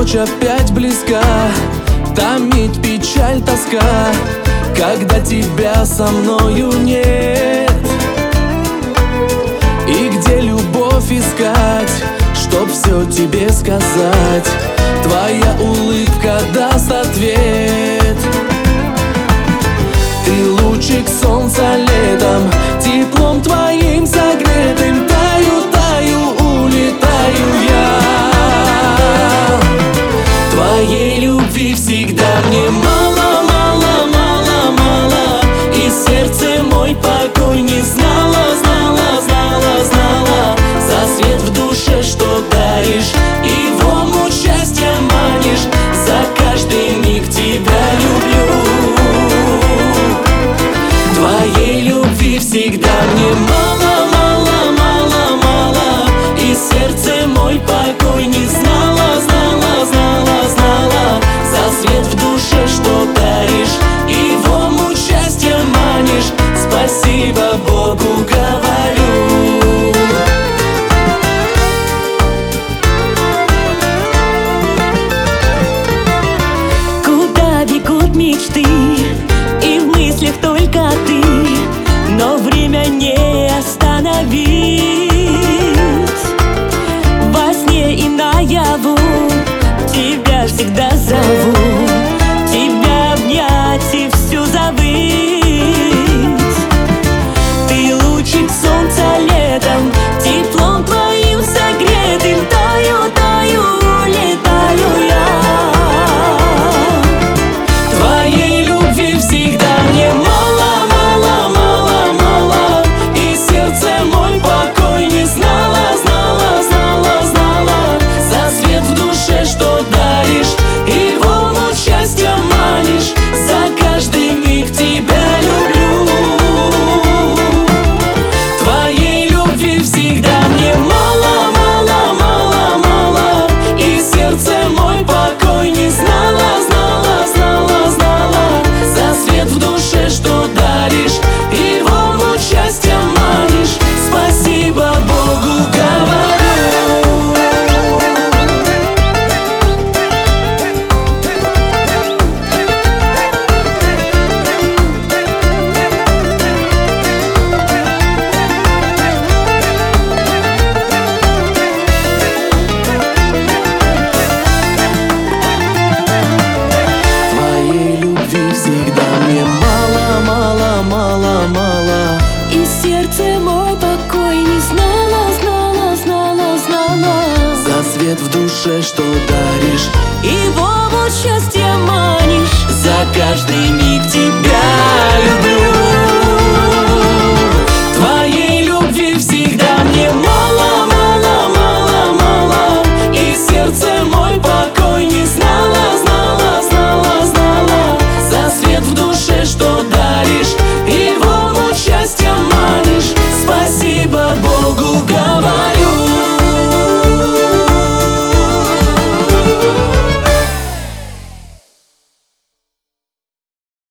ночь опять близка, томит печаль, тоска, когда тебя со мною нет. И где любовь искать, чтоб все тебе сказать? Твоя улыбка даст ответ. Ты лучик солнца летом, теплом твоим согретым таю, таю, улетаю я. Твоей любви всегда мне мало, мало, мало, мало. И сердце мой покой не знало, знало, знало, знало. За свет в душе, что даришь, и в омут счастья манишь. За каждый миг тебя люблю. Твоей любви всегда мне мало, мало, мало, мало. И сердце мой покой не знало, знало, знало, знало. За свет в душе, что даришь, и в омут счастья манишь. Спасибо Богу говорю. Куда бегут мечты, и в мыслях только ты, но время не остановить. Во сне и наяву тебя всегда зову, тебя обнять и всю забыть. Ты лучик солнца летом, теплом твоим согретым таю, таю, улетаю я. Твоей любви всегда мне мало, мало, мало, мало. И сердце мой покой не знало, знало, знало, знало. За свет в душе, что даришь, и в омут счастья манишь. За каждый миг тебя люблю. Твоей любви всегда мне мало, мало, мало, мало. И сердце мой покой не знало, знало, знало, знало. За свет в душе, что даришь, и в омут счастья манишь. Спасибо Богу говорю. Твоей любви всегда мне мало, мало, мало, мало. И сердце мой покой не знало, знало, знало, знало. За свет в душе, что даришь, И в омут счастья манишь. за каждый миг тебя люблю. Твоей любви всегда мне мало, мало, мало, мало. И сердце мой покой не знало, знало, знало, знало. За свет в душе, что даришь, и в омут счастья манишь. Спасибо Богу говорю.